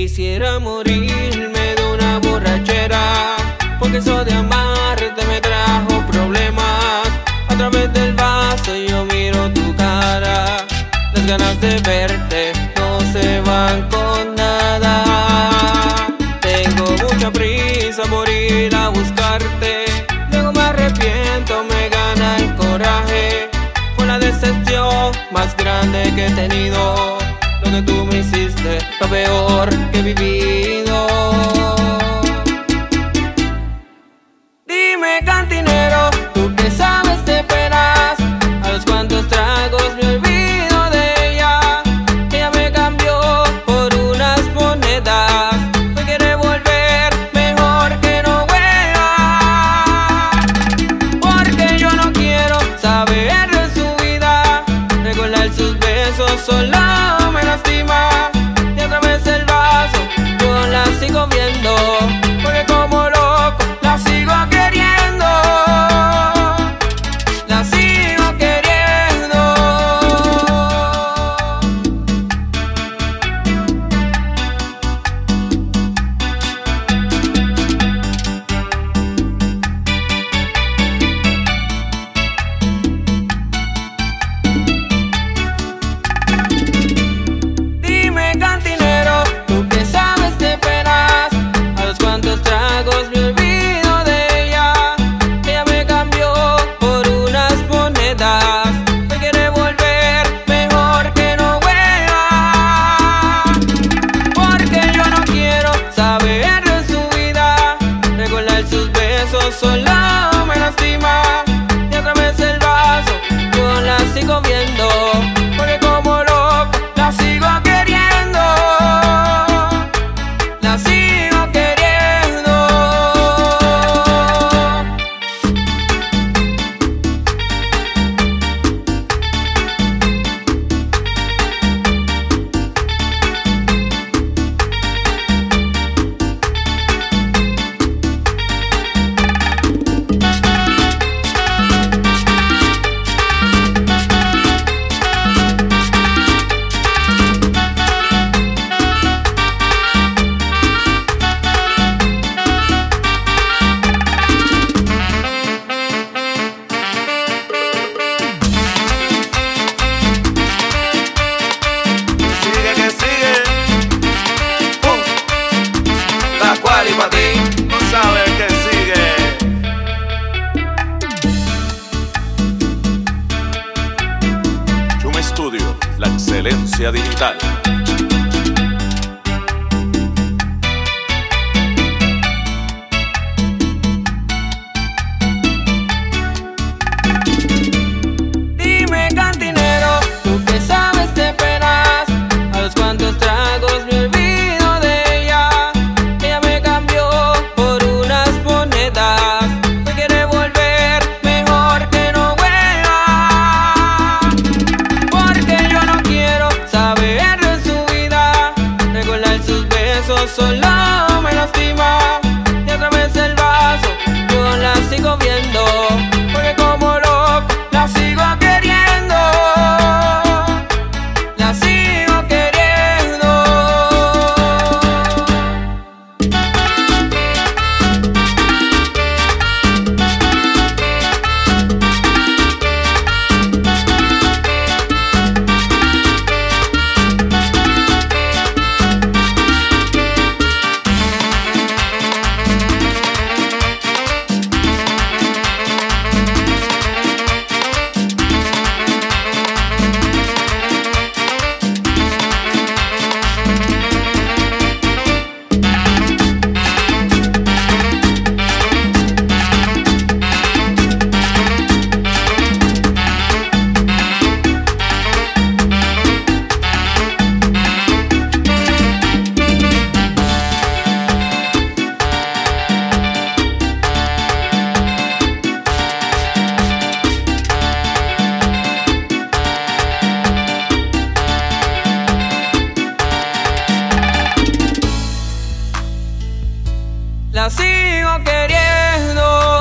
Quisiera morirme de una borrachera, porque eso de amarte me trajo problemas. A través del vaso yo miro tu cara, las ganas de verte no se van con nada. Tengo mucha prisa por ir a buscarte, luego me arrepiento, me gana el coraje. Fue la decepción más grande que he tenido, lo que tú me hiciste, lo peor que he vivido. Dime, cantinero, tú que sabes de penas, a los cuantos tragos me olvido de ella. Ella me cambió por unas monedas, me quiere volver, mejor que no vuelva, porque yo no quiero saber de su vida, recordar sus besos solo me lastima. Y otra vez el vaso yo la sigo viendo, porque como loco la sigo queriendo, la sigo queriendo. Dime, cantinero, tú que sabes de penas, a los cuantos tragos me olvido de ella. Ella me cambió por unas monedas, me quiere volver, mejor que no vuelva, porque yo no quiero saber de su vida, recordar sus besos solo me lastima. Y otra vez el vaso yo la sigo viendo, porque como loco la sigo queriendo, la sigo queriendo. Sigue que sigue. La cual y para ti, no sabes que sigue. Chum Studio, la excelencia digital. Dime, cantinero, tú que sabes de penas, a los cuantos tragos me olvido de ella. Ella me cambió por unas monedas, me quiere volver, mejor que no vuelva, porque yo no quiero saber de su vida, recordar sus besos solo me lastima. Y otra vez el vaso yo la sigo viendo, porque como loco la sigo queriendo, la sigo queriendo. La sigo queriendo.